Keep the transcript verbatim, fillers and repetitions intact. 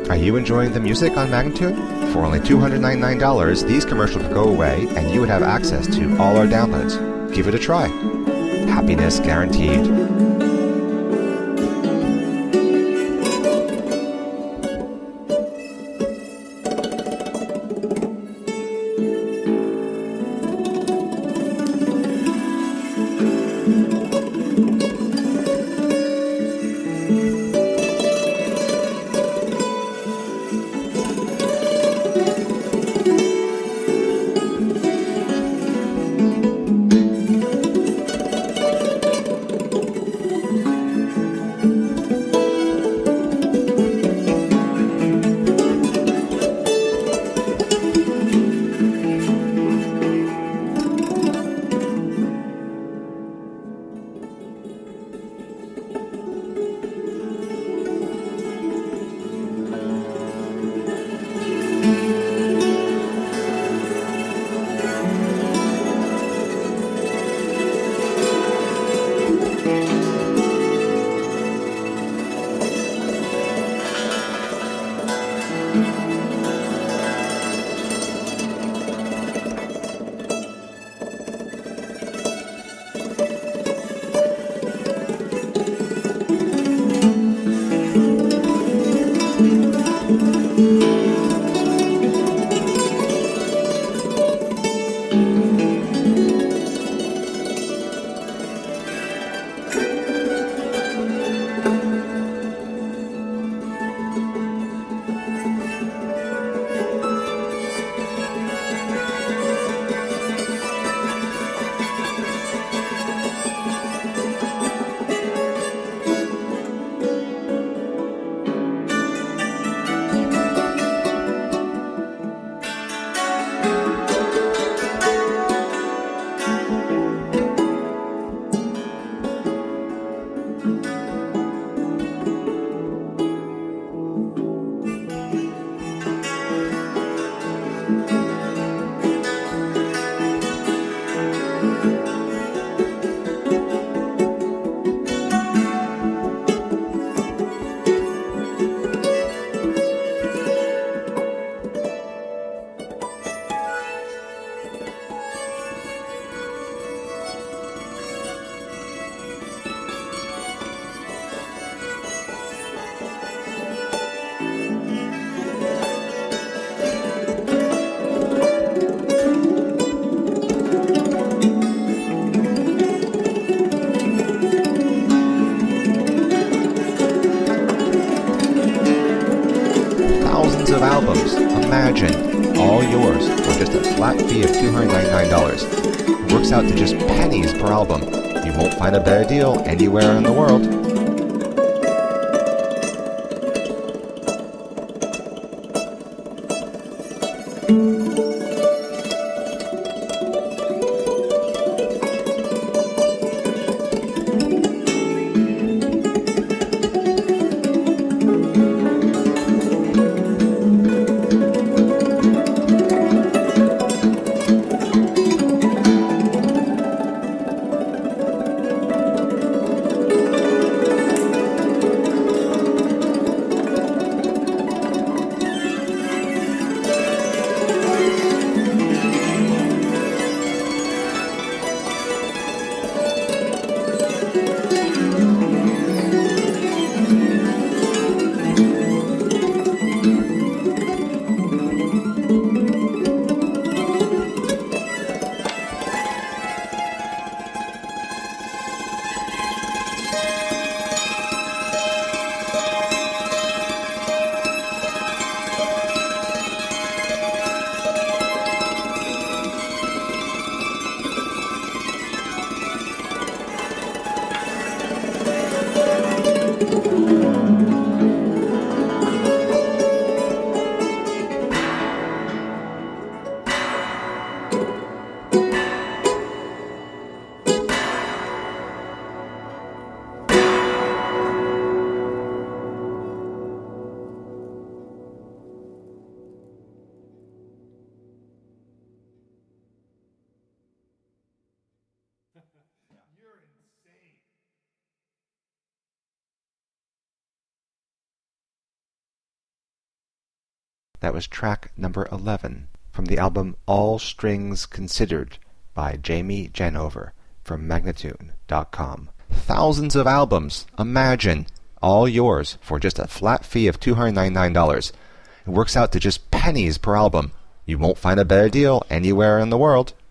Are you enjoying the music on Magnitude? For only two hundred ninety-nine dollars, these commercials would go away and you would have access to all our downloads. Give it a try. Happiness guaranteed. Of albums, imagine, all yours for just a flat fee of two hundred ninety-nine dollars. It works out to just pennies per album. You won't find a better deal anywhere in the world. That was track number eleven from the album All Strings Considered by Jamie Janover from Magnatune dot com. Thousands of albums, imagine, all yours for just a flat fee of two hundred ninety-nine dollars. It works out to just pennies per album. You won't find a better deal anywhere in the world.